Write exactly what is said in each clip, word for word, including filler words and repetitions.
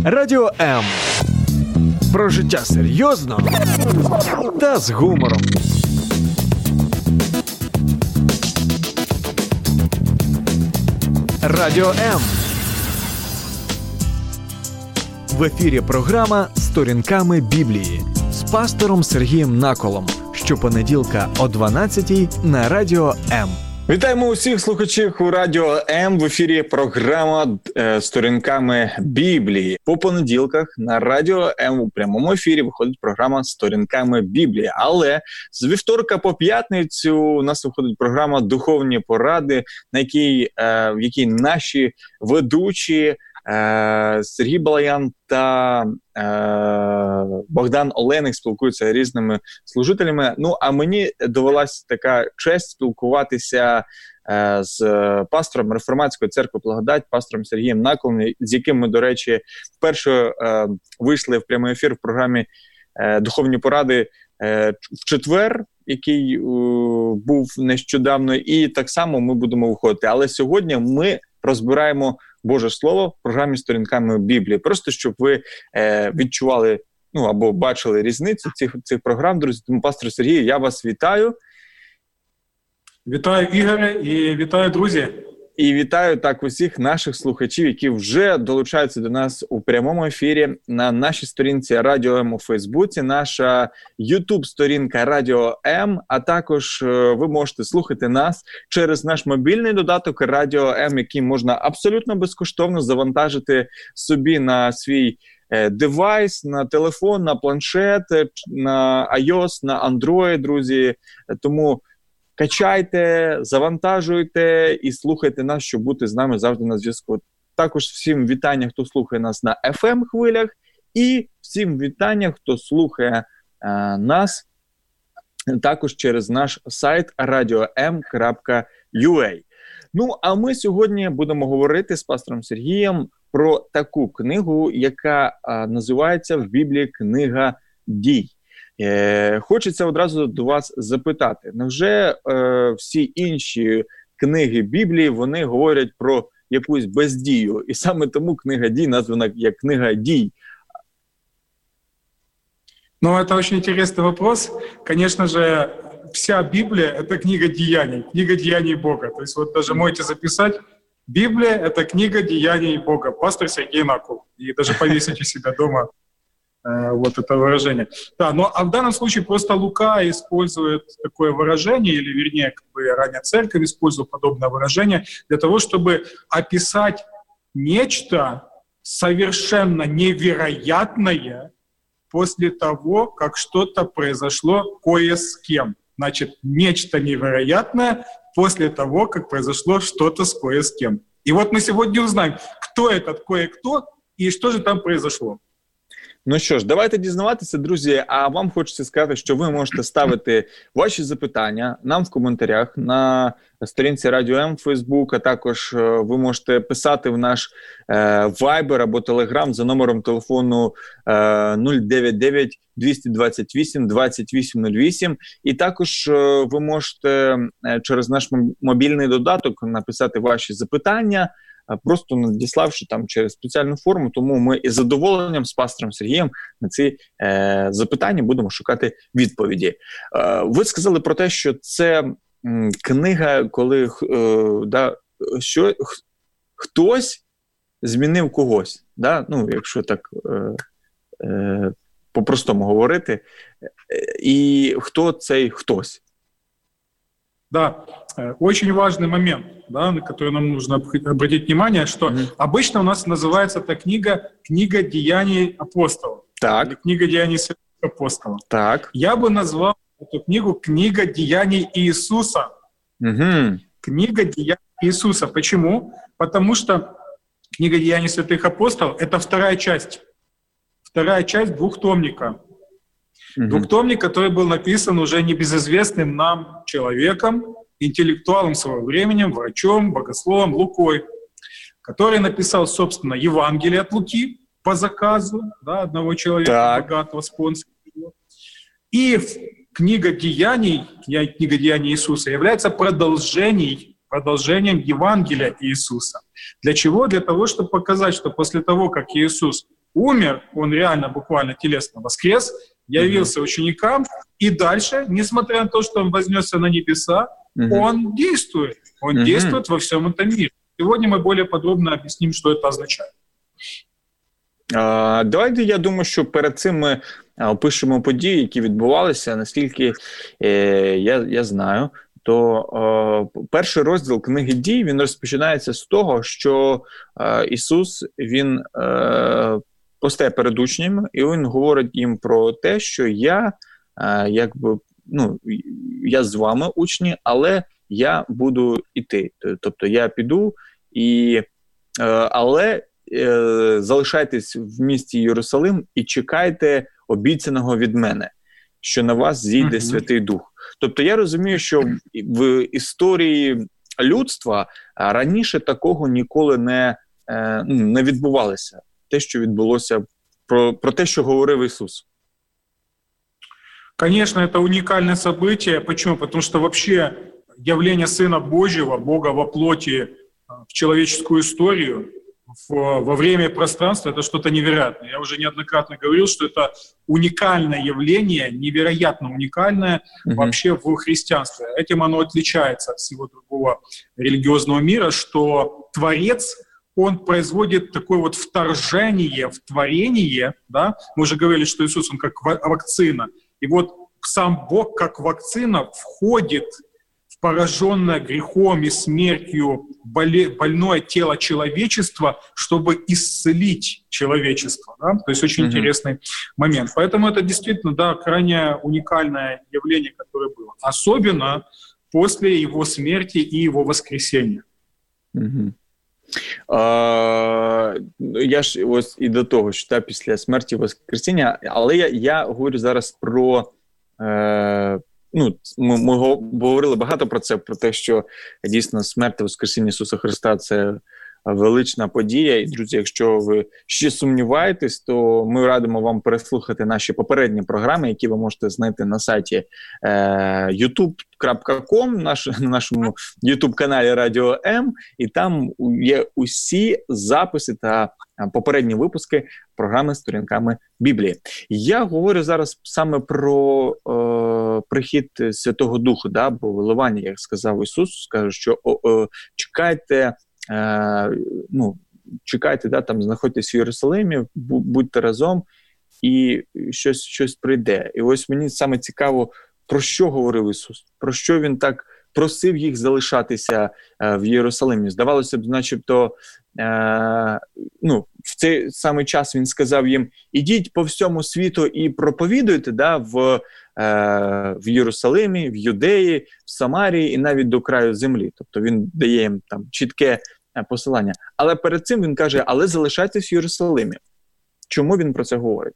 Радіо М. Про життя серйозно та з гумором. Радіо М. В ефірі програма «Сторінками Біблії» з пастором Сергієм Наколом. Щопонеділка о дванадцятій на Радіо М. Вітаємо усіх слухачів у Радіо М. В ефірі програма е, «Сторінками Біблії». По понеділках на Радіо М у прямому ефірі виходить програма «Сторінками Біблії». Але з вівторка по п'ятницю у нас виходить програма «Духовні поради», на якій, е, в якій наші ведучі е, Сергій Балаян та е, Богдан Оленик спілкуються різними служителями. Ну, а мені довелася така честь спілкуватися е, з пастором Реформатської церкви «Благодать», пастором Сергієм Наколом, з яким ми, до речі, вперше е, вийшли в прямий ефір в програмі е, «Духовні поради» е, в четвер, який е, був нещодавно, і так само ми будемо виходити. Але сьогодні ми розбираємо Боже Слово в програмі «Сторінками Біблії». Просто, щоб ви е, відчували, ну, або бачили різницю цих, цих програм, друзі. Тому, пастор Сергій, я вас вітаю. Вітаю, Ігоре, і вітаю, друзі. І вітаю так усіх наших слухачів, які вже долучаються до нас у прямому ефірі на нашій сторінці Радіо М у Фейсбуці, наша Ютуб-сторінка Радіо М, а також ви можете слухати нас через наш мобільний додаток Радіо М, який можна абсолютно безкоштовно завантажити собі на свій е, девайс, на телефон, на планшет, на iOS, на Android, друзі. Тому качайте, завантажуйте і слухайте нас, щоб бути з нами завжди на зв'язку. Також всім вітання, хто слухає нас на еф ем-хвилях, і всім вітання, хто слухає е, нас також через наш сайт радіо ем крапка ю а. Ну, а ми сьогодні будемо говорити з пастором Сергієм про таку книгу, яка е, називається в Біблії «Книга дій». Е, хочеться одразу до вас запитати, невже е, всі інші книги Біблії, вони говорять про якусь бездію? І саме тому книга дій названа як книга дій. Ну, это очень интересный вопрос. Конечно же, вся Библия — это книга деяний, книга деяний Бога. То есть вот даже можете записать: Библия — это книга деяний Бога, пастор Сергей Накол. И даже повесить у себя дома вот это выражение. Да, но а в данном случае просто Лука использует такое выражение, или вернее, как бы ранее церковь использовала подобное выражение для того, чтобы описать нечто совершенно невероятное после того, как что-то произошло кое с кем. Значит, нечто невероятное после того, как произошло что-то с кое с кем. И вот мы сегодня узнаем, кто этот кое-кто и что же там произошло. Ну що ж, давайте дізнаватися, друзі, а вам хочеться сказати, що ви можете ставити ваші запитання нам в коментарях на сторінці Радіо М, Фейсбук, а також ви можете писати в наш е, Viber або Telegram за номером телефону е, нуль дев'ять дев'ять двісті двадцять вісім двадцять вісім нуль вісім, і також е, ви можете е, через наш мобільний додаток написати ваші запитання, просто надіславши там через спеціальну форму. Тому ми із задоволенням з пастором Сергієм на ці е, запитання будемо шукати відповіді. Е, ви сказали про те, що це м, книга, коли е, да, що, х, хтось змінив когось. Да? Ну, якщо так е, е, по-простому говорити. Е, і хто цей хтось? Да, очень важный момент, да, на который нам нужно обратить внимание, что mm-hmm. обычно у нас называется эта книга «Книга деяний апостолов». Так. Или «Книга деяний святых апостолов». Так. Я бы назвал эту книгу «Книга деяний Иисуса». Mm-hmm. «Книга деяний Иисуса». Почему? Потому что «Книга деяний святых апостолов» — это вторая часть. Вторая часть двухтомника. Mm-hmm. Двухтомник, который был написан уже небезызвестным нам человеком, интеллектуалом своего времени, врачом, богословом Лукой, который написал, собственно, Евангелие от Луки по заказу, да, одного человека, так. богатого спонсора. И книга Деяний, книга Деяний Иисуса является продолжением, продолжением Евангелия Иисуса. Для чего? Для того, чтобы показать, что после того, как Иисус умер, он реально буквально телесно воскрес, явился mm-hmm. ученикам, и дальше, несмотря на то, что он вознесся на небеса, mm-hmm. он действует, он mm-hmm. действует во всем этом мире. Сегодня мы более подробно объясним, что это означает. А, давайте, я думаю, що перед цим ми опишемо події, які відбувалися, наскільки е, я, я знаю. То е, перший розділ книги «Дій», він розпочинається з того, що е, Ісус, він е, постає перед учнями, і він говорить їм про те, що я, е, якби, ну, я з вами, учні, але я буду йти. Тобто я піду, і, е, але е, залишайтесь в місті Єрусалим і чекайте обіцяного від мене, що на вас зійде mm-hmm. Святий Дух. Тобто я розумію, що в історії людства раніше такого ніколи не, не відбувалося. Те, що відбулося, про, про те, що говорив Ісус. Конечно, это уникальное событие. Почему? Потому что вообще явление Сына Божьего, Бога во плоти в человеческую историю, в, во время и пространстве, это что-то невероятное. Я уже неоднократно говорил, что это уникальное явление, невероятно уникальное mm-hmm. вообще в христианстве. Этим оно отличается от всего другого религиозного мира, что Творец, он производит такое вот вторжение в творение, да? Мы уже говорили, что Иисус, он как вакцина. И вот сам Бог, как вакцина, входит в пораженное грехом и смертью больное тело человечества, чтобы исцелить человечество. Да? То есть очень mm-hmm. интересный момент. Поэтому это действительно, да, крайне уникальное явление, которое было. Особенно после его смерти и его воскресения. Mm-hmm. А, я ж ось і до того, що та, після смерті воскресіння, але я, я говорю зараз про... Е, ну, ми, ми говорили багато про це, про те, що дійсно смерть та воскресіння Ісуса Христа – це велична подія. І, друзі, якщо ви ще сумніваєтесь, то ми радимо вам переслухати наші попередні програми, які ви можете знайти на сайті е, ютуб крапка ком, наш, на нашому ютуб-каналі Радіо М, і там є усі записи та попередні випуски програми «Сторінками Біблії». Я говорю зараз саме про е, прихід Святого Духу, да, бо виливання, як сказав Ісус, скаже, що о, о, чекайте, е, ну, чекайте, да, там, знаходьтесь в Єрусалимі, будьте разом, і щось, щось прийде. І ось мені саме цікаво, про що говорив Ісус, про що Він так просив їх залишатися е, в Єрусалимі. Здавалося б, начебто, е, ну, в цей самий час Він сказав їм, ідіть по всьому світу і проповідуйте, да, в, е, в Єрусалимі, в Юдеї, в Самарії і навіть до краю землі. Тобто Він дає їм там чітке е, посилання. Але перед цим Він каже, але залишайтесь в Єрусалимі. Чому Він про це говорить?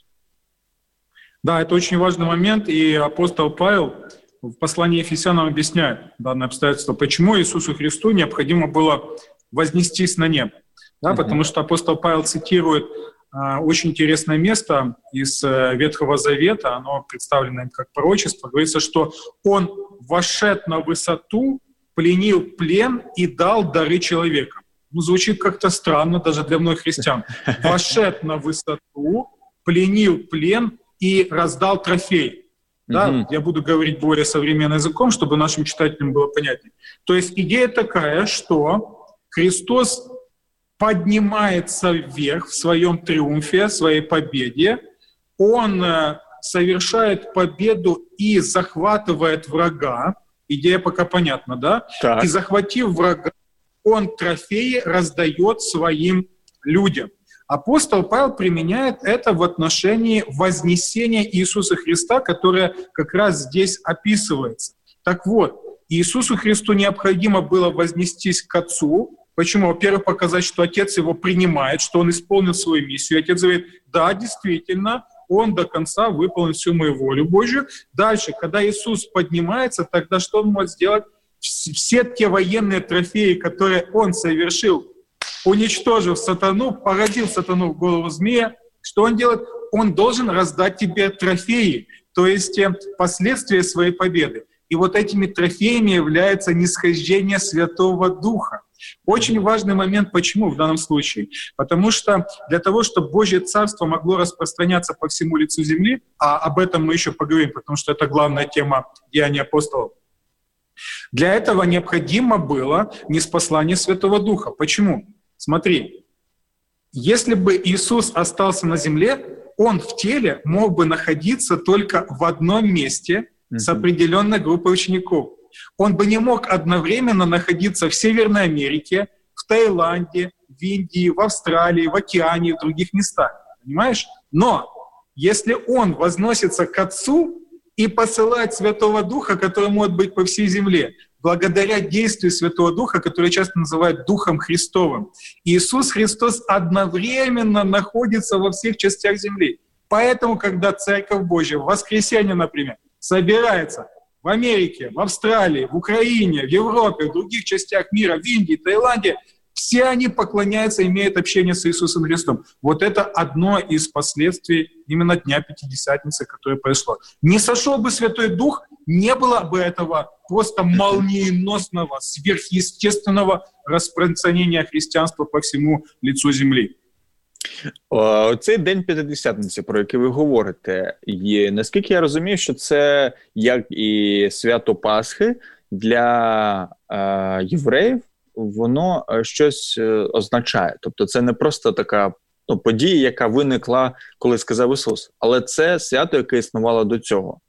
Да, это очень важный момент, и апостол Павел в послании Ефесянам объясняет данное обстоятельство, почему Иисусу Христу необходимо было вознестись на небо. Да, uh-huh. Потому что апостол Павел цитирует а, очень интересное место из а, Ветхого Завета, оно представлено им как пророчество, говорится, что он вошед на высоту, пленил плен и дал дары человекам. Ну, звучит как-то странно даже для многих христиан. Вошед на высоту, пленил плен и раздал трофей. Да? Mm-hmm. Я буду говорить более современным языком, чтобы нашим читателям было понятнее. То есть идея такая, что Христос поднимается вверх в своем триумфе, в своей победе. Он совершает победу и захватывает врага. Идея пока понятна, да? Так. И захватив врага, он трофеи раздает своим людям. Апостол Павел применяет это в отношении вознесения Иисуса Христа, которое как раз здесь описывается. Так вот, Иисусу Христу необходимо было вознестись к Отцу. Почему? Во-первых, показать, что Отец его принимает, что он исполнил свою миссию. Отец говорит, да, действительно, он до конца выполнил всю мою волю Божью. Дальше, когда Иисус поднимается, тогда что он может сделать? Все те военные трофеи, которые он совершил, уничтожив сатану, породил сатану в голову змея, что он делает? Он должен раздать тебе трофеи, то есть последствия своей победы. И вот этими трофеями является нисхождение Святого Духа. Очень важный момент, почему в данном случае? Потому что для того, чтобы Божье Царство могло распространяться по всему лицу земли, а об этом мы еще поговорим, потому что это главная тема Деяний апостолов, для этого необходимо было ниспослание Святого Духа. Почему? Смотри, если бы Иисус остался на земле, Он в теле мог бы находиться только в одном месте mm-hmm. с определенной группой учеников. Он бы не мог одновременно находиться в Северной Америке, в Таиланде, в Индии, в Австралии, в океане и в других местах. Понимаешь? Но если Он возносится к Отцу и посылает Святого Духа, который может быть по всей земле, благодаря действию Святого Духа, который часто называют Духом Христовым, Иисус Христос одновременно находится во всех частях земли. Поэтому, когда Церковь Божья в воскресенье, например, собирается в Америке, в Австралии, в Украине, в Европе, в других частях мира, в Индии, Таиланде, все они поклоняются, имеют общение с Иисусом Христом. Вот это одно из последствий именно Дня Пятидесятницы, которое произошло. Не сошел бы Святой Дух, не было бы этого просто молниеносного, сверхъестественного распространения христианства по всему лицу землі. Цей День П'ятидесятниці, про який ви говорите, є, наскільки я розумію, що це, як і свято Пасхи, для е, євреїв, воно щось означає. Тобто це не просто така ну, подія, яка виникла, коли сказав Ісус, але це свято, яке існувало до цього.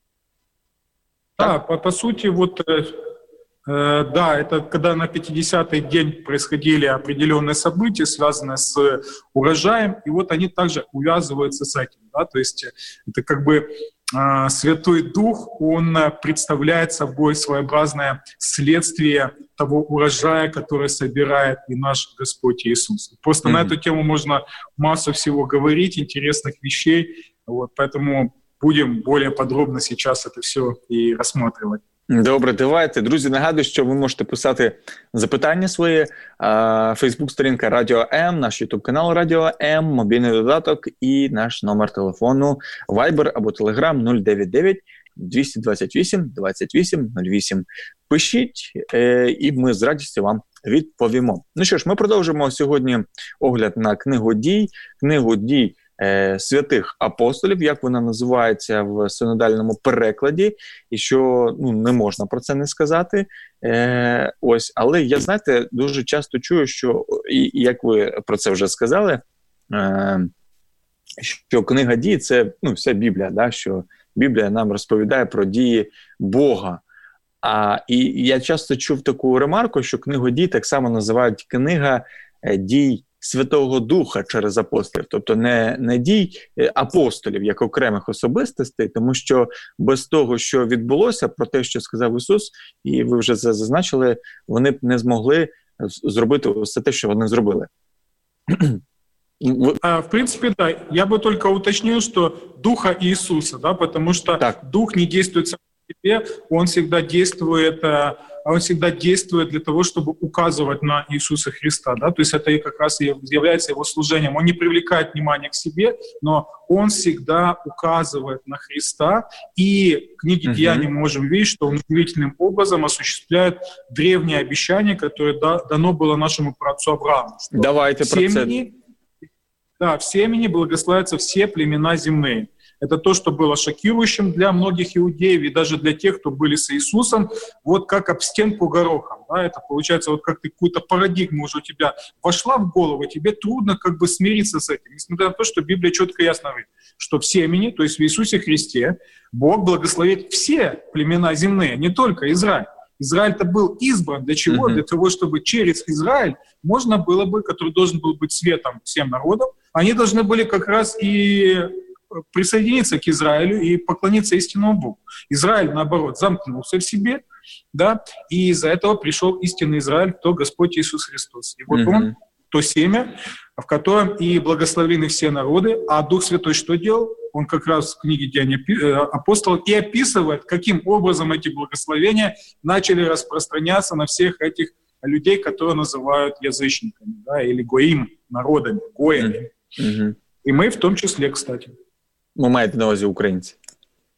Да, по, по сути, вот, э, да, это когда на пятидесятый день происходили определенные события, связанные с урожаем, и вот они также увязываются с этим, да, то есть это как бы э, Святой Дух, он представляет собой своеобразное следствие того урожая, который собирает и наш Господь Иисус. Просто mm-hmm. на эту тему можно массу всего говорить, интересных вещей, вот, поэтому будем более подробно сейчас это все і розглядати. Добре, давайте. Друзі, нагадую, що ви можете писати запитання свої. Фейсбук-сторінка Радіо М, наш Ютуб-канал Радіо М, мобільний додаток і наш номер телефону Viber або Telegram нуль дев'ять дев'ять двісті двадцять вісім двадцять вісім нуль вісім. Пишіть, і ми з радістю вам відповімо. Ну що ж, ми продовжимо сьогодні огляд на книгу дій. Книгу дій святих апостолів, як вона називається в синодальному перекладі, і що ну, не можна про це не сказати. Е, ось, але я, знаєте, дуже часто чую, що, і, і як ви про це вже сказали, е, що книга дій – це ну, вся Біблія, да, що Біблія нам розповідає про дії Бога. А, і я часто чув таку ремарку, що книгу дій так само називають книга дій Святого Духа через апостолів, тобто не, не дій апостолів як окремих особистостей, тому що без того, що відбулося, про те, що сказав Ісус, і ви вже це зазначили, вони б не змогли зробити все те, що вони зробили. В принципе, да, я бы только уточнил, что Духа Иисуса, да, потому что так. Дух не действует сам по себе, он всегда действует... он всегда действует для того, чтобы указывать на Иисуса Христа. Да? То есть это как раз и является его служением. Он не привлекает внимание к себе, но он всегда указывает на Христа. И в книге uh-huh. Деяний мы можем видеть, что он удивительным образом осуществляет древнее обещание, которое дано было нашему праотцу Аврааму. Давайте про це. Да, в семени благословятся все племена земные. Это то, что было шокирующим для многих иудеев и даже для тех, кто были с Иисусом, вот как об стенку горохом. Да? Это получается, вот как ты какую-то парадигму уже у тебя вошла в голову, тебе трудно как бы смириться с этим. Несмотря на то, что Библия четко и ясно говорит, что в семени, то есть в Иисусе Христе, Бог благословит все племена земные, не только Израиль. Израиль-то был избран для чего? Mm-hmm. Для того, чтобы через Израиль можно было бы, который должен был быть светом всем народам, они должны были как раз и присоединиться к Израилю и поклониться истинному Богу. Израиль, наоборот, замкнулся в себе, да, и из-за этого пришел истинный Израиль, то Господь Иисус Христос. И вот mm-hmm. Он, то семя, в котором и благословены все народы, а Дух Святой что делал? Он как раз в книге Деяний апостолов и описывает, каким образом эти благословения начали распространяться на всех этих людей, которые называют язычниками, да, или гоим, народами, гоями. Mm-hmm. И мы в том числе, кстати. Ви маєте на увазі українці?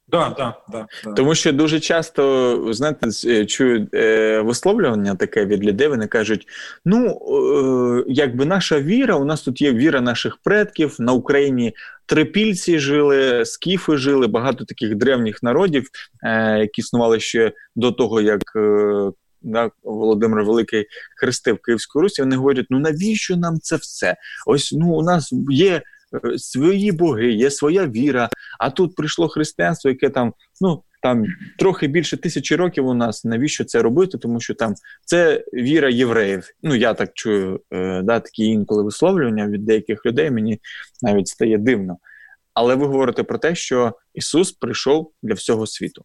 Да, да, да, да. Тому що дуже часто, знаєте, чую е, висловлювання таке від людей, вони кажуть, ну, е, якби наша віра, у нас тут є віра наших предків, на Україні трипільці жили, скіфи жили, багато таких древніх народів, е, які існували ще до того, як е, да, Володимир Великий хрестив Київську Русь, і вони говорять, ну навіщо нам це все? Ось, ну, у нас є свої боги, є своя віра, а тут прийшло християнство, яке там, ну, там трохи більше тисячі років у нас, навіщо це робити, тому що там це віра євреїв. Ну, я так чую, е, да, такі інколи висловлювання від деяких людей, мені навіть стає дивно. Але ви говорите про те, що Ісус прийшов для всього світу.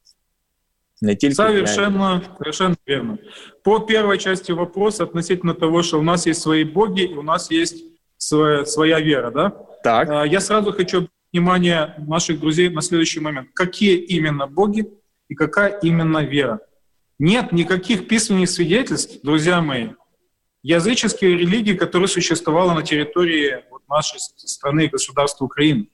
Не только совершенно, для... совершенно верно. По первой части вопроса относительно того, что у нас есть свои боги, и у нас есть своя, своя вера, да? Так. Я сразу хочу обратить внимание наших друзей на следующий момент. Какие именно боги и какая именно вера? Нет никаких письменных свидетельств, друзья мои, языческие религии, которые существовали на территории вот нашей страны и государства Украины.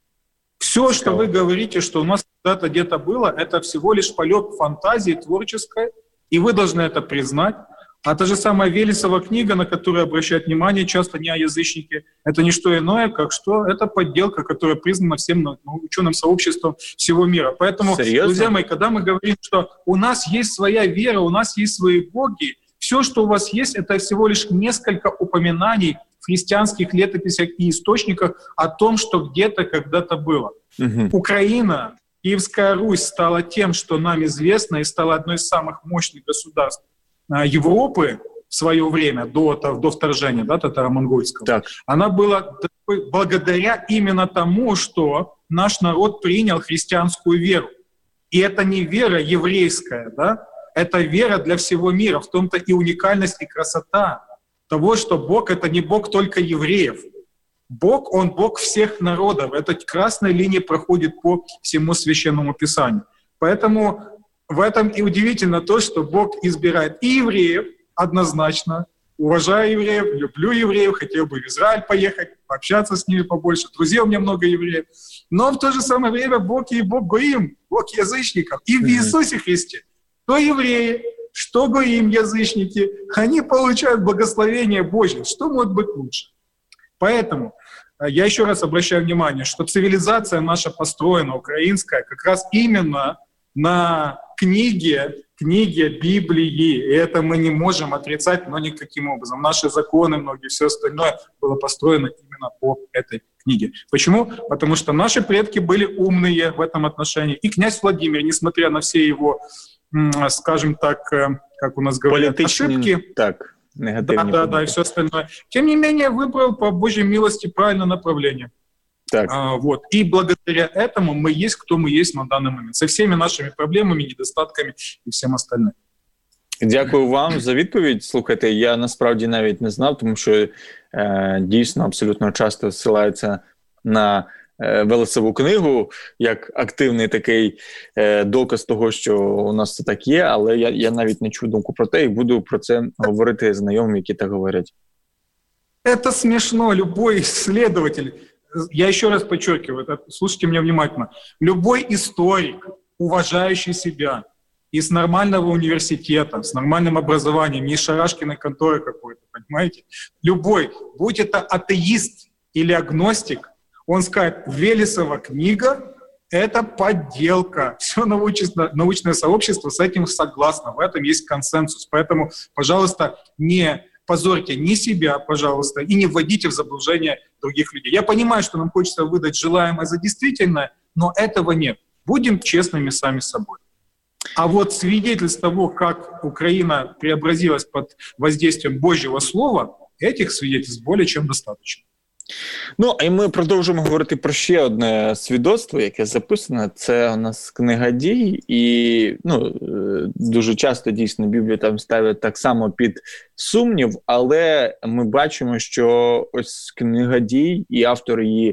Все, что вы говорите, что у нас когда-то где-то было, это всего лишь полет фантазии творческой, и вы должны это признать. А та же самая Велесова книга, на которую обращают внимание часто не о язычнике, это не что иное, как что это подделка, которая признана всем ну, ученым сообществом всего мира. Поэтому, серьезно? Друзья мои, когда мы говорим, что у нас есть своя вера, у нас есть свои боги, все, что у вас есть, это всего лишь несколько упоминаний в христианских летописях и источниках о том, что где-то когда-то было. Угу. Украина, Киевская Русь стала тем, что нам известно, и стала одной из самых мощных государств Европы в свое время, до, до вторжения, да, татаро-монгольского. Так. Она была благодаря именно тому, что наш народ принял христианскую веру. И это не вера еврейская, да? Это вера для всего мира. В том-то и уникальность, и красота того, что Бог — это не Бог только евреев. Бог, Он Бог всех народов. Эта красная линия проходит по всему Священному Писанию. Поэтому в этом и удивительно то, что Бог избирает и евреев однозначно. Уважаю евреев, люблю евреев, хотел бы в Израиль поехать, пообщаться с ними побольше. Друзей у меня много евреев. Но в то же самое время Бог и Бог Гоим, Бог язычников. И в Иисусе Христе что евреи, что Гоим, язычники, они получают благословение Божье. Что может быть лучше? Поэтому я еще раз обращаю внимание, что цивилизация наша построена, украинская, как раз именно на книге, книге Библии. И это мы не можем отрицать, но никаким образом. Наши законы, многие, все остальное было построено именно по этой книге. Почему? Потому что наши предки были умные в этом отношении. И князь Владимир, несмотря на все его, скажем так, как у нас говорят, ошибки, так, да, да, да, и все остальное, тем не менее выбрал по Божьей милости правильное направление. Так. А, вот. И благодаря этому мы есть, кто мы есть на данный момент. Со всеми нашими проблемами, недостатками і всім остальним. Дякую вам за відповідь. Слухайте, я насправді навіть не знав, тому що е, дійсно абсолютно часто ссилаються на е, Велесову книгу як активний такий е, доказ того, що у нас це так є, але я, я навіть не чув думку про те і буду про це говорити знайомим, які так говорять. Это смешно. Любой исследователь, я еще раз подчеркиваю, это, слушайте меня внимательно, любой историк, уважающий себя, из нормального университета, с нормальным образованием, не из шарашкиной конторы какой-то, понимаете? Любой, будь это атеист или агностик, он скажет, Велесова книга — это подделка. Все научное, научное сообщество с этим согласно, в этом есть консенсус. Поэтому, пожалуйста, не позорьте ни себя, пожалуйста, и не вводите в заблуждение других людей. Я понимаю, что нам хочется выдать желаемое за действительное, но этого нет. Будем честными сами с собой. А вот свидетельств того, как Украина преобразилась под воздействием Божьего Слова, этих свидетельств более чем достаточно. Ну, і ми продовжуємо говорити про ще одне свідоцтво, яке записане. Це у нас книга дій, і ну, дуже часто дійсно Біблію там ставлять так само під сумнів, але ми бачимо, що ось книга дій і автор її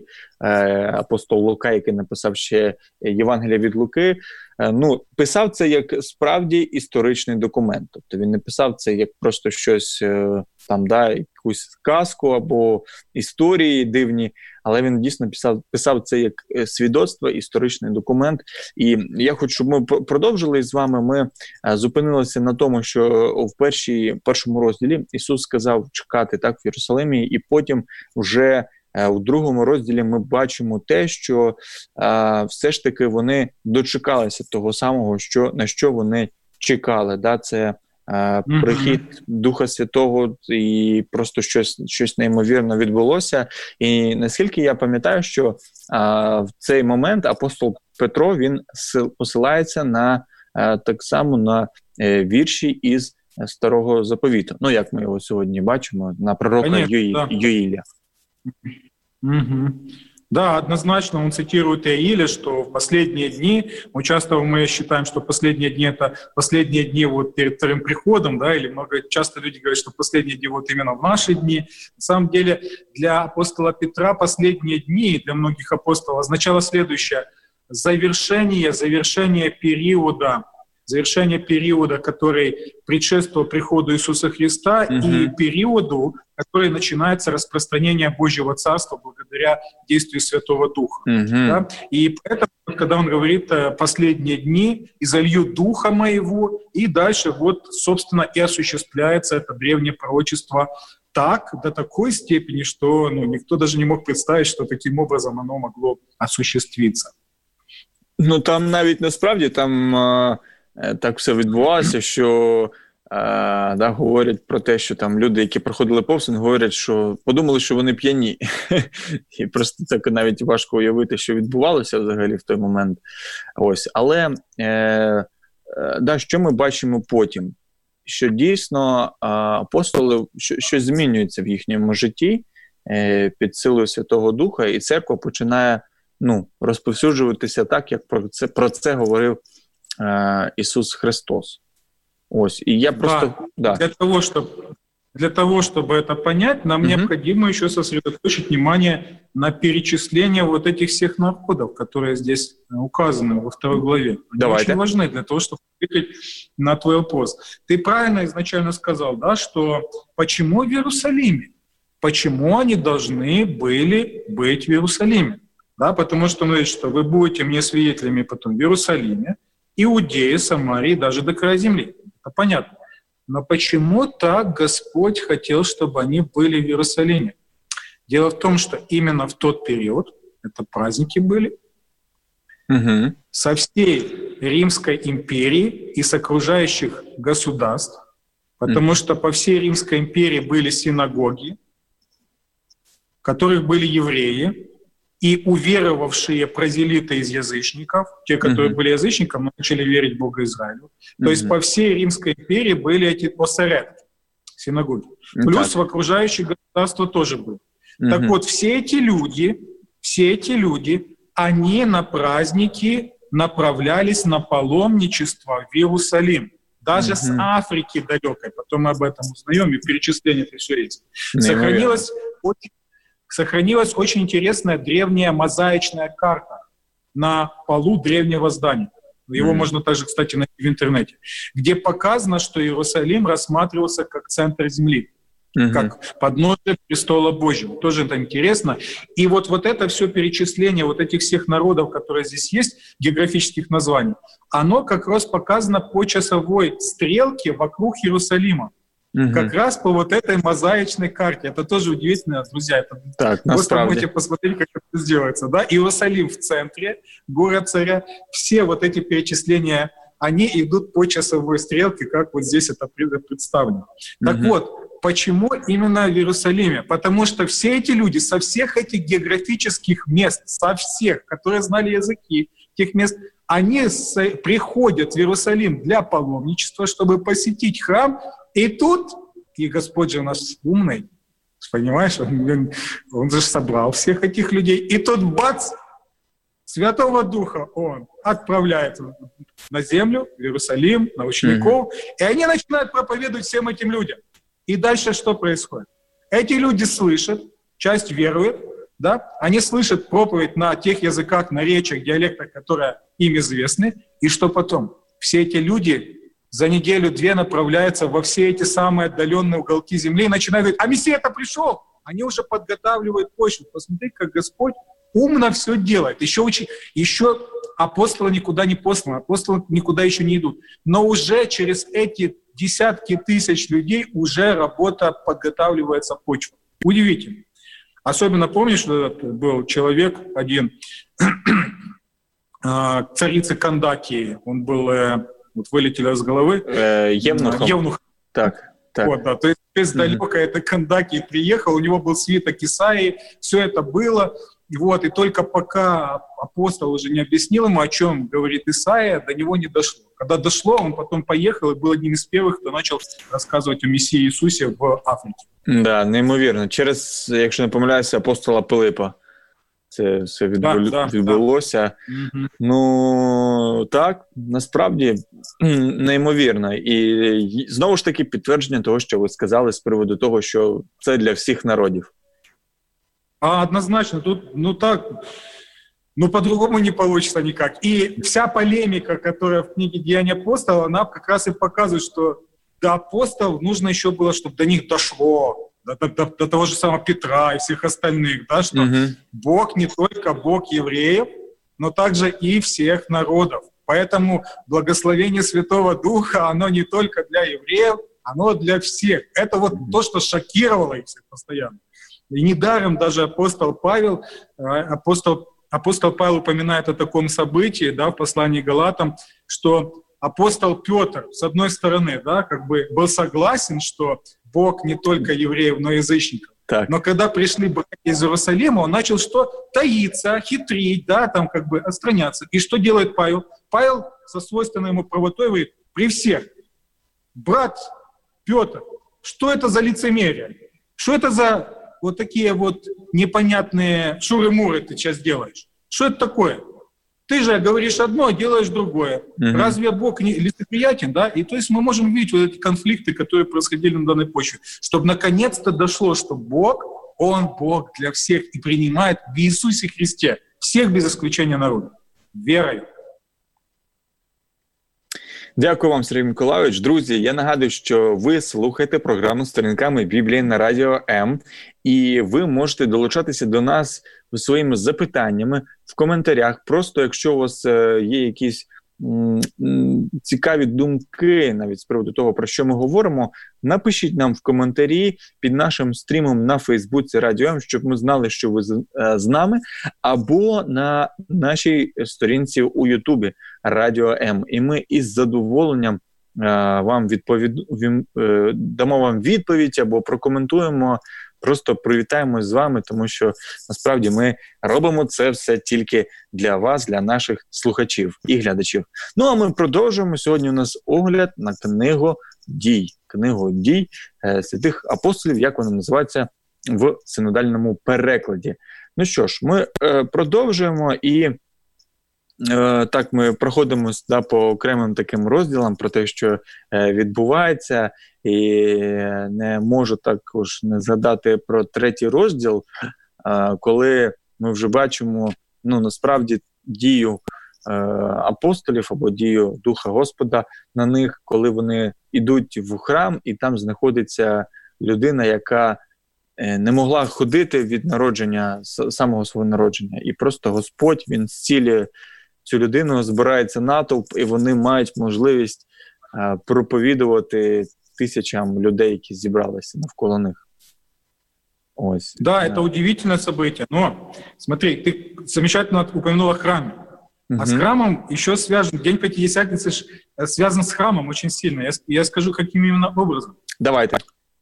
апостол Лука, який написав ще Євангелія від Луки, ну, писав це як справді історичний документ. Тобто він не писав це як просто щось, там, да, якусь сказку або історії дивні, але він дійсно писав, писав це як свідоцтво, історичний документ. І я хочу, щоб ми продовжили з вами. Ми зупинилися на тому, що в першій, першому розділі Ісус сказав чекати так в Єрусалимі, і потім вже у другому розділі ми бачимо те, що а, все ж таки вони дочекалися того самого, що, на що вони чекали. Да? Це а, mm-hmm. прихід Духа Святого, і просто щось, щось неймовірно відбулося. І наскільки я пам'ятаю, що а, в цей момент апостол Петро, він посилається на а, так само на е, вірші із Старого Заповіту. Ну, як ми його сьогодні бачимо, на пророка Конечно, Юї, да. Юїля. Угу. Да, однозначно он цитирует Иаиля, что в последние дни, мы часто мы считаем, что последние дни — это последние дни вот перед вторым приходом, да, или много часто люди говорят, что последние дни вот именно в наши дни. На самом деле для апостола Петра последние дни, для многих апостолов, означало следующее: завершение, завершение периода, завершение периода, который предшествовал приходу Иисуса Христа, mm-hmm. и периоду, который начинается распространение Божьего Царства благодаря действию Святого Духа. Mm-hmm. Да? И поэтому, когда он говорит «последние дни, и залью Духа Моего», и дальше вот, собственно, и осуществляется это древнее пророчество так, до такой степени, что ну, никто даже не мог представить, что таким образом оно могло осуществиться. Ну, там навіть насправді, там... А... так все відбувалося, що е, да, говорять про те, що там люди, які проходили повз, говорять, що подумали, що вони п'яні. І просто так навіть важко уявити, що відбувалося взагалі в той момент. Ось. Але е, е, да, що ми бачимо потім? Що дійсно е, апостоли, що, щось змінюється в їхньому житті е, під силою Святого Духа, і церква починає ну, розповсюджуватися так, як про це, про це говорив Иисус Христос. Ось. И я просто... Да. Да. Для того, чтобы, для того, чтобы это понять, нам mm-hmm. необходимо еще сосредоточить внимание на перечисление вот этих всех народов, которые здесь указаны во второй главе. Они Давайте. Очень важны для того, чтобы ответить на твой вопрос. Ты правильно изначально сказал, да, что почему в Иерусалиме? Почему они должны были быть в Иерусалиме? Да, потому что он говорит, что вы будете мне свидетелями потом в Иерусалиме, Иудеи, Самарии, даже до края земли. Это понятно. Но почему так Господь хотел, чтобы они были в Иерусалиме? Дело в том, что именно в тот период, это праздники были, угу. со всей Римской империи и с окружающих государств, потому угу. что по всей Римской империи были синагоги, в которых были евреи, и уверовавшие прозелиты из язычников, те, которые uh-huh. были язычниками, начали верить в Бога Израилю. Uh-huh. То есть по всей Римской империи были эти посередки, синагоги. Uh-huh. Плюс в окружающих государствах тоже были. Uh-huh. Так вот, все эти люди, все эти люди, они на праздники направлялись на паломничество в Иерусалим. Даже uh-huh. с Африки далекой, потом мы об этом узнаем, и перечисление это все есть. Uh-huh. Сохранилось очень Сохранилась очень интересная древняя мозаичная карта на полу древнего здания. Его mm-hmm. можно также, кстати, найти в интернете, где показано, что Иерусалим рассматривался как центр земли, mm-hmm. как подножие престола Божьего. Тоже это интересно. И вот, вот это все перечисление вот этих всех народов, которые здесь есть, географических названий, оно как раз показано по часовой стрелке вокруг Иерусалима. Угу. Как раз по вот этой мозаичной карте. Это тоже удивительно, друзья. Это так, просто можете посмотреть, как это сделается. Да? Иерусалим в центре, город царя. Все вот эти перечисления, они идут по часовой стрелке, как вот здесь это представлено. Угу. Так вот, почему именно в Иерусалиме? Потому что все эти люди со всех этих географических мест, со всех, которые знали языки тех мест, они приходят в Иерусалим для паломничества, чтобы посетить храм. И тут, и Господь же у нас умный, понимаешь, он, он же собрал всех этих людей, и тут бац, Святого Духа он отправляет на землю, в Иерусалим, на учеников, mm-hmm. и они начинают проповедовать всем этим людям. И дальше что происходит? Эти люди слышат, часть верует, да, они слышат проповедь на тех языках, наречиях, диалектах, которые им известны, и что потом? Все эти люди за неделю-две направляются во все эти самые отдаленные уголки земли и начинают говорить: а Мессия-то пришел! Они уже подготавливают почву. Посмотрите, как Господь умно все делает. Еще, учи, еще апостолы никуда не посланы, апостолы никуда еще не идут. Но уже через эти десятки тысяч людей уже работа подготавливается почва. Удивительно. Особенно помнишь, что был человек один, царицы Кандакии, он был, вот вылетел из головы, Евнухом. Евнух. Так, так. Вот, да, то есть издалека mm-hmm. это Кандакии приехал, у него был свиток Исаии, все это было. Вот, и только пока апостол уже не объяснил ему, о чем говорит Исаия, до него не дошло. Когда дошло, он потом поехал и был одним из первых, кто начал рассказывать о Мессии Иисусе в Африке. Да, неймовірно. Через, якщо не помиляюся, апостола Пилипа це все відбу... да, да, відбулося. Да. Ну, так, насправді, неймовірно. І знову ж таки підтвердження того, що ви сказали з приводу того, що це для всіх народів. А однозначно, тут, ну так, ну по-другому не получится никак. И вся полемика, которая в книге «Деяния апостола», она как раз и показывает, что до апостолов нужно еще было, чтобы до них дошло, до, до, до того же самого Петра и всех остальных, да, что угу. Бог не только Бог евреев, но также и всех народов. Поэтому благословение Святого Духа, оно не только для евреев, оно для всех. Это вот то, что шокировало их всех постоянно. И недаром даже апостол Павел, апостол, апостол Павел упоминает о таком событии, да, в послании к Галатам, что апостол Петр, с одной стороны, да, как бы был согласен, что Бог не только евреев, но и язычников. Так. Но когда пришли братья из Иерусалима, он начал что? Таиться, хитрить, да, там как бы отстраняться. И что делает Павел? Павел со свойственной ему правотой говорит: при всех, брат Петр, что это за лицемерие? Что это за вот такие вот непонятные шуры-муры ты сейчас делаешь? Что это такое? Ты же говоришь одно, а делаешь другое. Mm-hmm. Разве Бог не лицеприятен, да? И то есть мы можем видеть вот эти конфликты, которые происходили на данной почве, чтобы наконец-то дошло, что Бог, Он Бог для всех и принимает в Иисусе Христе всех без исключения народа. Верою. Дякую вам, Сергій Миколайович. Друзі, я нагадую, що ви слухаєте програму «Сторінками Біблії» на Радіо М, і ви можете долучатися до нас своїми запитаннями в коментарях. Просто якщо у вас є якісь м- м- цікаві думки навіть з приводу того, про що ми говоримо, напишіть нам в коментарі під нашим стрімом на Фейсбуці Радіо М, щоб ми знали, що ви з, з нами, або на нашій сторінці у Ютубі Радіо М. І ми із задоволенням вам відповід... дамо вам відповідь або прокоментуємо, просто привітаємось з вами, тому що насправді ми робимо це все тільки для вас, для наших слухачів і глядачів. Ну а ми продовжуємо. Сьогодні у нас огляд на книгу «Дій». Книгу «Дій» святих апостолів, як вона називається в синодальному перекладі. Ну що ж, ми е, продовжуємо і Е, так, ми проходимось да, по окремим таким розділам про те, що е, відбувається, і не можу також не згадати про третій розділ, е, коли ми вже бачимо, ну, насправді, дію е, апостолів або дію Духа Господа на них, коли вони йдуть в храм, і там знаходиться людина, яка е, не могла ходити від народження, з самого свого народження, і просто Господь, Він зцілює цю людину, збирається натовп, і вони мають можливість а, проповідувати тисячам людей, які зібралися навколо них. Ось. Да, да, это удивительное событие. Но, смотри, ты замечательно упомянул о храме. Uh-huh. А с храмом еще связан, День Пятидесятницы связан с храмом очень сильно. Я, я скажу, каким именно образом. Давайте.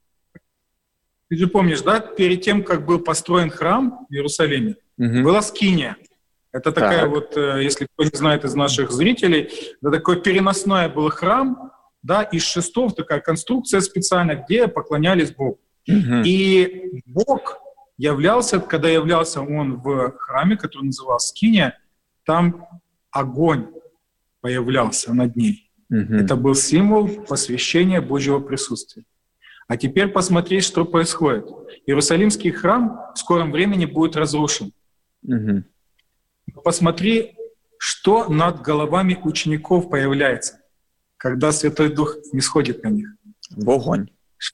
Ты же помнишь, да, перед тем, как был построен храм в Иерусалиме, uh-huh. была скиния. Это такая так. вот, если кто не знает из наших зрителей, это такой переносной был храм, да, из шестов, такая конструкция специальная, где поклонялись Богу. Uh-huh. И Бог являлся, когда являлся Он в храме, который назывался скиния, там огонь появлялся над ней. Uh-huh. Это был символ посвящения Божьего присутствия. А теперь посмотреть, что происходит. Иерусалимский храм в скором времени будет разрушен. Угу. Посмотри, что над головами учеников появляется, когда Святой Дух нисходит на них. Огонь.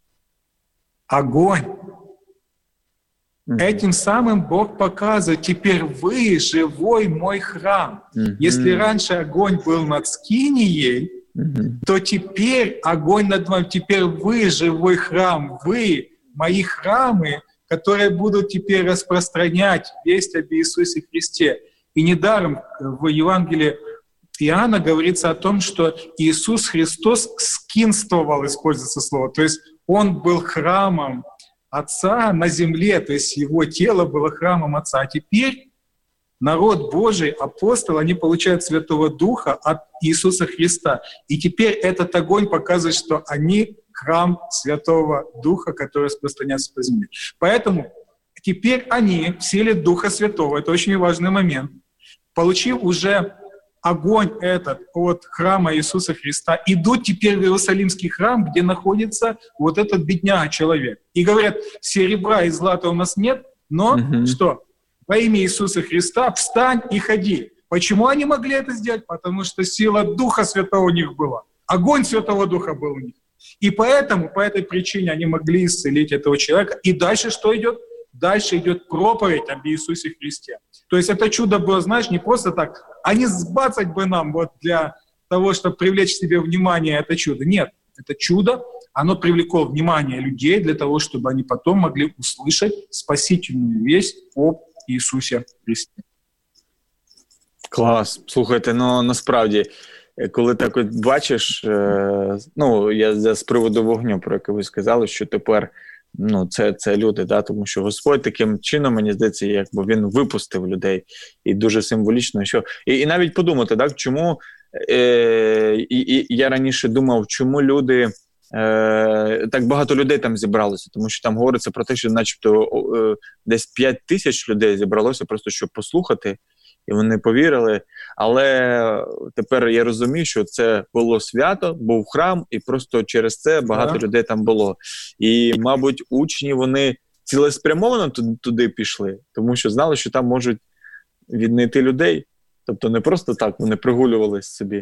Огонь. Угу. Этим самым Бог показывает, теперь вы живой мой храм. Угу. Если раньше огонь был над Скинией, угу. то теперь огонь над вами, теперь вы живой храм, вы мои храмы, которые будут теперь распространять весть об Иисусе Христе. И недаром в Евангелии Иоанна говорится о том, что Иисус Христос скинствовал, используется слово, то есть Он был храмом Отца на земле, то есть Его тело было храмом Отца. А теперь народ Божий, апостолы, они получают Святого Духа от Иисуса Христа. И теперь этот огонь показывает, что они храм Святого Духа, который распространяется по земле. Поэтому теперь они в силе Духа Святого, это очень важный момент, получив уже огонь этот от храма Иисуса Христа, идут теперь в Иерусалимский храм, где находится вот этот бедняга-человек. И говорят, серебра и злата у нас нет, но угу. что? Во имя Иисуса Христа встань и ходи. Почему они могли это сделать? Потому что сила Духа Святого у них была. Огонь Святого Духа был у них. И поэтому, по этой причине они могли исцелить этого человека. И дальше что идет? Дальше идет проповедь об Иисусе Христе. То есть это чудо было, знаешь, не просто так, а не сбацать бы нам вот для того, чтобы привлечь к себе внимание это чудо. Нет, это чудо, оно привлекло внимание людей для того, чтобы они потом могли услышать спасительную весть об Ісусі Христі. Клас. Слухайте, ну насправді, коли так от бачиш, е, ну, я з приводу вогню, про який ви сказали, що тепер, ну, це, це люди, да, тому що Господь таким чином, мені здається, якби він випустив людей. І дуже символічно, що... І, і навіть подумати, так, чому, е, і, і я раніше думав, чому люди... Е, так багато людей там зібралося, тому що там говориться про те, що начебто е, десь п'ять тисяч людей зібралося просто, щоб послухати, і вони повірили. Але тепер я розумію, що це було свято, був храм, і просто через це багато yeah. людей там було. І, мабуть, учні, вони цілеспрямовано туди пішли, тому що знали, що там можуть віднайти людей. Тобто не просто так, вони прогулювались собі.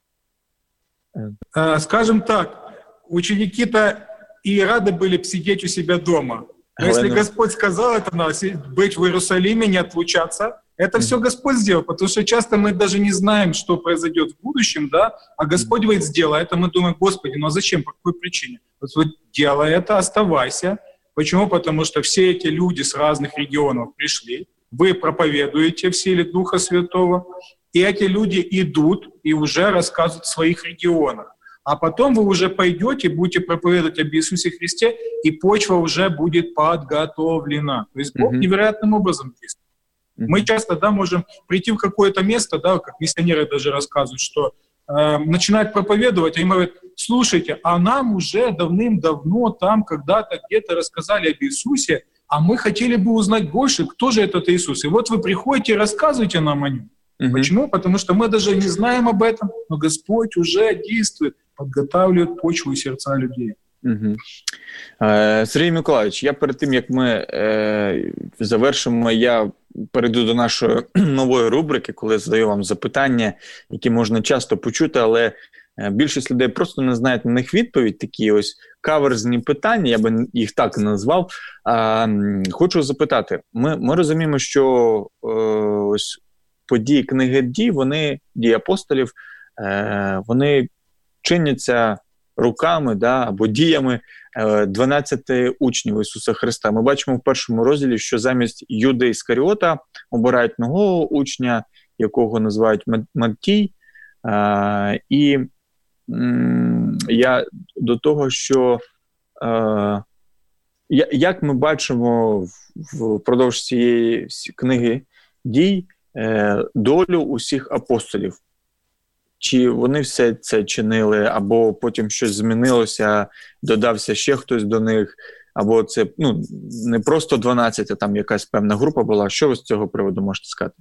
Скажем так, ученики-то и рады были бы сидеть у себя дома. Но если Господь сказал это нам, быть в Иерусалиме, не отлучаться, это все Господь сделал, потому что часто мы даже не знаем, что произойдет в будущем, да, а Господь говорит, сделай это, мы думаем, Господи, ну а зачем, по какой причине? Вот делай это, оставайся. Почему? Потому что все эти люди с разных регионов пришли, вы проповедуете в силе Духа Святого, и эти люди идут и уже рассказывают в своих регионах. А потом вы уже пойдете, будете проповедовать об Иисусе Христе, и почва уже будет подготовлена. То есть Бог mm-hmm. невероятным образом действует. Mm-hmm. Мы часто, да, можем прийти в какое-то место, да, как миссионеры даже рассказывают, что э, начинают проповедовать, и им говорят, слушайте, а нам уже давным-давно там когда-то где-то рассказали об Иисусе, а мы хотели бы узнать больше, кто же этот Иисус. И вот вы приходите и рассказываете нам о нем. Mm-hmm. Почему? Потому что мы даже не знаем об этом, но Господь уже действует, підготовлюють почву і серця людей. Угу. Е, Сергій Миколайович, я перед тим, як ми е, завершимо, я перейду до нашої нової рубрики, коли задаю вам запитання, які можна часто почути, але більшість людей просто не знають на них відповідь, такі ось каверзні питання, я би їх так назвав. А, хочу запитати, ми, ми розуміємо, що е, ось події книги дій, вони, дії апостолів, е, вони чиняться руками, да, або діями дванадцяти учнів Ісуса Христа. Ми бачимо в першому розділі, що замість Юди Іскаріота обирають нового учня, якого називають Маттій. А, і м, я до того, що а, як ми бачимо впродовж цієї книги дій е, долю усіх апостолів. Чи вони все це чинили, або потім щось змінилося, додався ще хтось до них, або це, ну, не просто дванадцять, а там якась певна група була. Що ви з цього приводу можете сказати?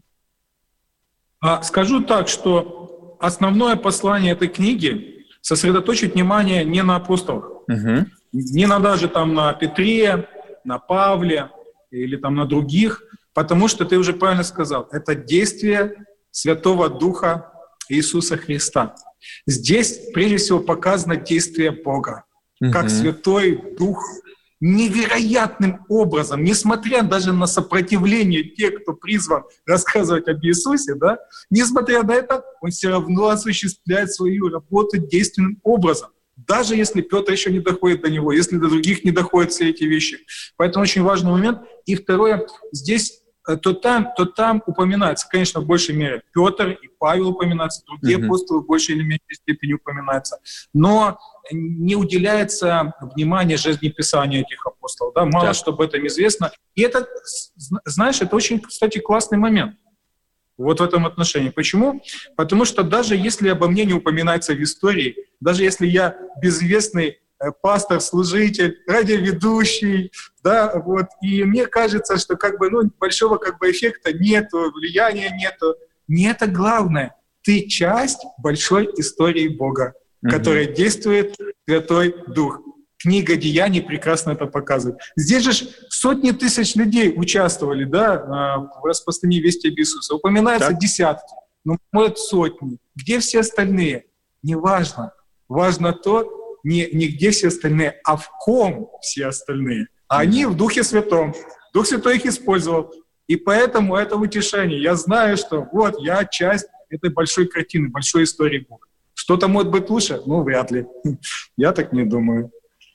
Скажу так, что основное послание этой книги сосредоточить внимание не на апостолах. Угу. Не на даже там на Петре, на Павле или там на других, потому что ты уже правильно сказал, это действие Святого Духа Иисуса Христа. Здесь прежде всего показано действие Бога, mm-hmm. как Святой Дух невероятным образом, несмотря даже на сопротивление тех, кто призван рассказывать об Иисусе, да, несмотря на это, он все равно осуществляет свою работу действенным образом. Даже если Петр еще не доходит до него, если до других не доходят все эти вещи. Поэтому очень важный момент. И второе, здесь то там, то там упоминается, конечно, в большей мере Петр и Павел упоминаются, другие mm-hmm. апостолы в большей или меньшей степени упоминаются. Но не уделяется внимания жизнеписанию этих апостолов. Да? Мало да. что об этом известно. И это, знаешь, это очень, кстати, классный момент. Вот в этом отношении. Почему? Потому что даже если обо мне не упоминается в истории, даже если я безвестный пастор, служитель, радиоведущий, да, вот, и мне кажется, что как бы, ну, большого как бы эффекта нету, влияния нету. Не это главное. Ты часть большой истории Бога, mm-hmm. которая действует Святой Дух. Книга Деяний прекрасно это показывает. Здесь же сотни тысяч людей участвовали, да, в распространении вести об Иисусе. Упоминаются так. десятки, ну, может, сотни. Где все остальные? Неважно. Важно то, не, не где все остальные, а в ком все остальные. А они в Духе Святом. Дух Святой их использовал. И поэтому это утешение. Я знаю, что вот я часть этой большой картины, большой истории Бога. Что-то может быть лучше? Ну, вряд ли. Я так не думаю.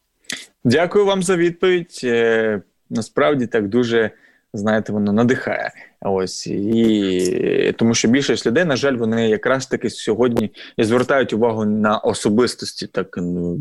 Дякую вам за відповідь. Насправді так дуже, знаєте, воно надихає. Ось. І тому що більшість людей, на жаль, вони якраз таки сьогодні і звертають увагу на особистості, так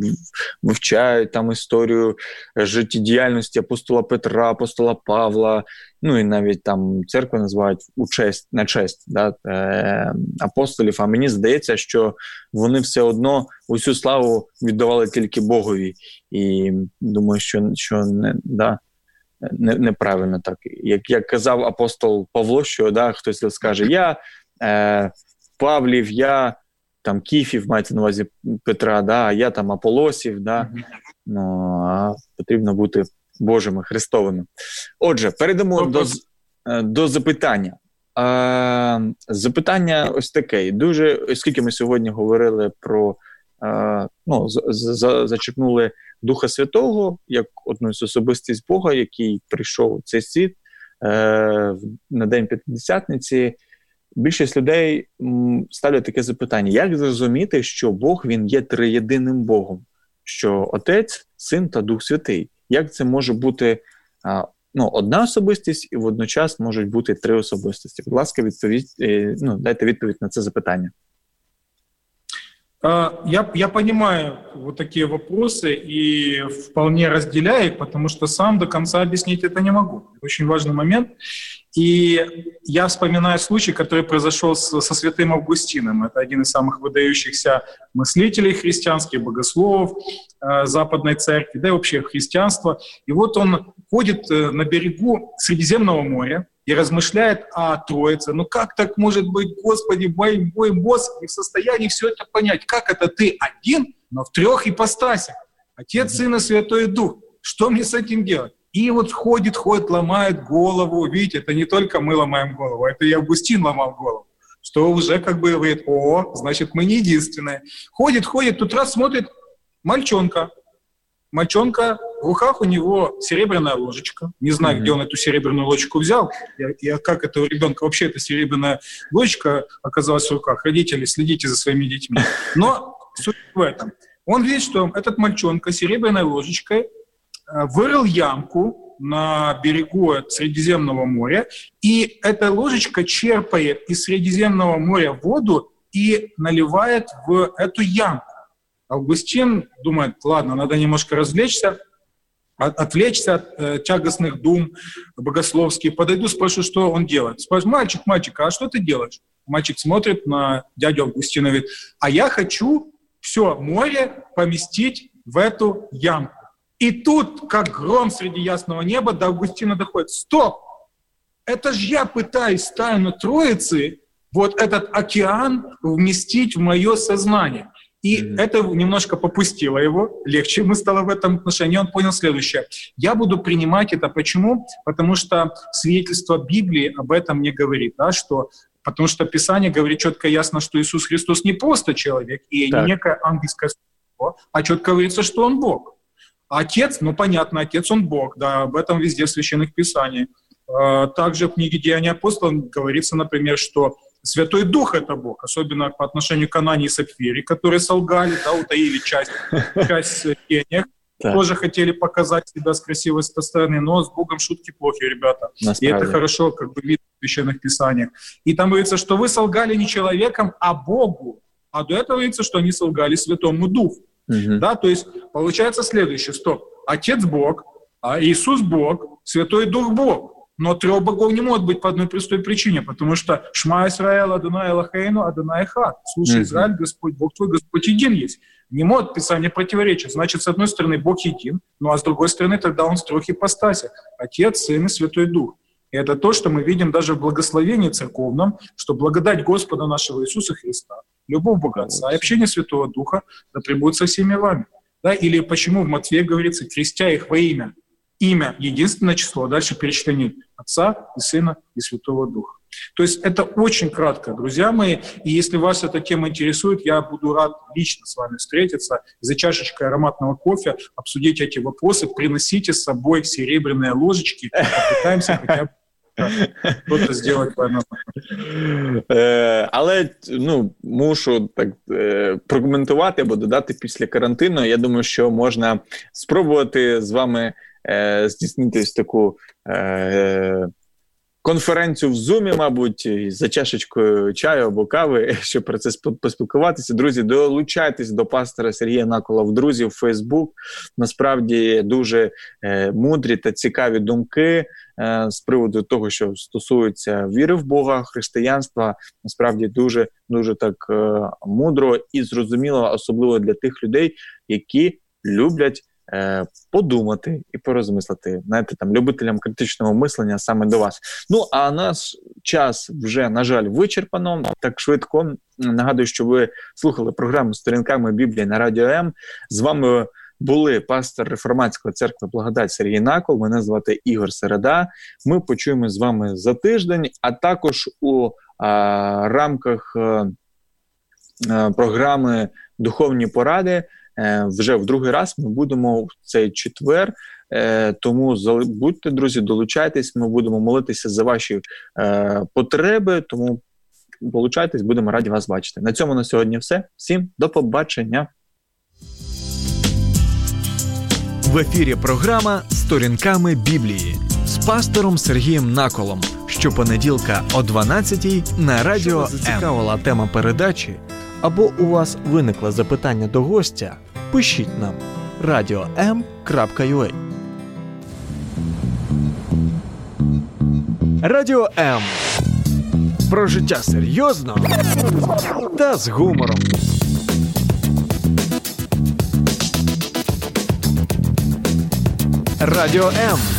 вивчають там історію життєдіяльності апостола Петра, апостола Павла, ну і навіть там церкви називають у честь, на честь да, апостолів. А мені здається, що вони все одно усю славу віддавали тільки Богові. І думаю, що, що не, да, не, неправильно так. Як, як казав апостол Павло, що да, хтось скаже, я е, Павлів, я там Кіфів, мається на увазі Петра, да, а я там Аполосів, да. Mm-hmm. Ну, а потрібно бути Божими, Христовими. Отже, перейдемо mm-hmm. до, до запитання. А, запитання ось таке. Дуже, оскільки ми сьогодні говорили про, а, ну, з, з, зачерпнули Духа Святого, як одну з особистість Бога, який прийшов у цей світ е, на День П'ятидесятниці, більшість людей м, ставлять таке запитання. Як зрозуміти, що Бог, він є триєдиним Богом? Що Отець, Син та Дух Святий? Як це може бути а, ну, одна особистість і водночас можуть бути три особистості? Будь ласка, відповідь, е, ну, дайте відповідь на це запитання. Я, я понимаю вот такие вопросы и вполне разделяю их, потому что сам до конца объяснить это не могу. Это очень важный момент. И я вспоминаю случай, который произошел с, со святым Августином. Это один из самых выдающихся мыслителей христианских, богословов э, Западной Церкви, да и вообще христианства. И вот он ходит э, на берегу Средиземного моря и размышляет о Троице. Ну как так может быть, Господи, мой, мой мозг не в состоянии все это понять. Как это ты один, но в трех ипостасях? Отец, Сын и Святой Дух. Что мне с этим делать? И вот ходит, ходит, ломает голову. Видите, это не только мы ломаем голову, это и Августин ломал голову. Что уже как бы говорит, о, значит, мы не единственные. Ходит, ходит, тут раз смотрит, мальчонка. Мальчонка, в руках у него серебряная ложечка. Не знаю, mm-hmm. где он эту серебряную ложечку взял. И, и как это у ребенка вообще эта серебряная ложечка оказалась в руках. Родители, следите за своими детьми. Но суть в этом. Он видит, что этот мальчонка серебряной ложечкой вырыл ямку на берегу Средиземного моря, и эта ложечка черпает из Средиземного моря воду и наливает в эту ямку. Августин думает, ладно, надо немножко развлечься, от, отвлечься от э, тягостных дум богословских. Подойду, спрошу, что он делает. Спрашиваю, мальчик, мальчик, а что ты делаешь? Мальчик смотрит на дядю Августина и говорит, а я хочу все море поместить в эту ямку. И тут, как гром среди ясного неба, до Августина доходит. Стоп! Это же я пытаюсь тайну Троицы, вот этот океан вместить в мое сознание. И mm-hmm. это немножко попустило его, легче ему стало в этом отношении. Он понял следующее. Я буду принимать это. Почему? Потому что свидетельство Библии об этом не говорит, да, что... Потому что Писание говорит четко и ясно, что Иисус Христос не просто человек и так. не некое ангельское существо, а четко говорится, что Он Бог. Отец, ну понятно, Отец Он Бог, да, об этом везде в Священных Писаниях. Также в книге «Деяния апостолов» говорится, например, что Святой Дух — это Бог, особенно по отношению к Анании и Сапфире, которые солгали, да, утаили часть, часть денег. Так. Тоже хотели показать себя с красивой стороны, но с Богом шутки плохи, ребята. И это хорошо как бы видно в Священных Писаниях. И там говорится, что вы солгали не человеком, а Богу. А до этого говорится, что они солгали Святому Духу. Угу. Да, то есть получается следующее, что Отец Бог, а Иисус Бог, Святой Дух Бог. Но трех богов не может быть по одной простой причине, потому что «Шма Исраэл, Адонай Элохейну, Адонай Эхад». Слушай, Израиль, Господь, Бог твой, Господь един есть. Не может Писание противоречить. Значит, с одной стороны, Бог един, ну а с другой стороны, тогда Он в трех ипостасях. Отец, Сын и Святой Дух. И это то, что мы видим даже в благословении церковном, что благодать Господа нашего Иисуса Христа, любовь Бога Отца и общение Святого Духа да пребудет со всеми вами. Да? Или почему в Матфея говорится «крестя их во имя». Имя — единственное число, а дальше перечисление Отца и Сына и Святого Духа. То есть это очень кратко, друзья мои. И если вас эта тема интересует, я буду рад лично с вами встретиться, за чашечкой ароматного кофе обсудить эти вопросы. Приносите с собой серебряные ложечки, попытаемся хотя бы що-то зробити певно. Але, ну, мушу так прокоментувати або додати після карантину. Я думаю, що можна спробувати з вами здійснити таку е, конференцію в Zoom, мабуть, за чашечкою чаю або кави, щоб про це поспілкуватися. Друзі, долучайтесь до пастора Сергія Накола в друзі, в Фейсбук. Насправді дуже е, мудрі та цікаві думки е, з приводу того, що стосується віри в Бога, християнства. Насправді дуже, дуже так е, мудро і зрозуміло, особливо для тих людей, які люблять подумати і порозмислити, знаєте, там, любителям критичного мислення саме до вас. Ну, а наш час вже, на жаль, вичерпано. Так швидко. Нагадую, що ви слухали програму «Сторінками Біблії» на Радіо М. З вами були пастор Реформатської церкви «Благодать» Сергій Накол, мене звати Ігор Середа. Ми почуємо з вами за тиждень, а також у а, рамках а, програми «Духовні поради» вже в другий раз ми будемо в цей четвер, тому будьте, друзі, долучайтесь, ми будемо молитися за ваші потреби, тому долучайтесь, будемо раді вас бачити. На цьому на сьогодні все. Всім до побачення. В ефірі програма «Сторінками Біблії» з пастором Сергієм Наколом. Щопонеділка о дванадцятій на Радіо М. Зацікавила тема передачі або у вас виникло запитання до гостя, пишіть нам радіо ем крапка ю а. Радіо М. Про життя серйозно та з гумором. Радіо М.